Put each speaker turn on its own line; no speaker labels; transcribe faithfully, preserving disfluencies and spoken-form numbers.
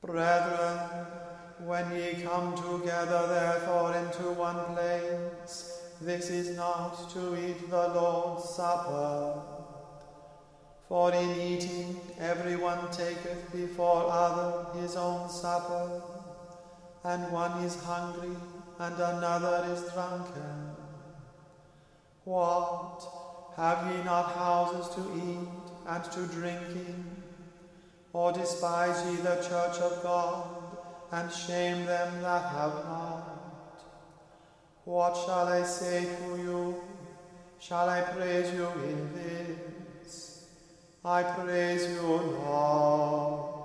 Brethren, when ye come together therefore into one place, this is not to eat the Lord's Supper. For in eating everyone taketh before other his own supper, and one is hungry and another is drunken. What? Have ye not houses to eat and to drink in? Or despise ye the church of God, and shame them that have not? What shall I say to you? Shall I praise you in this? I praise you, Lord.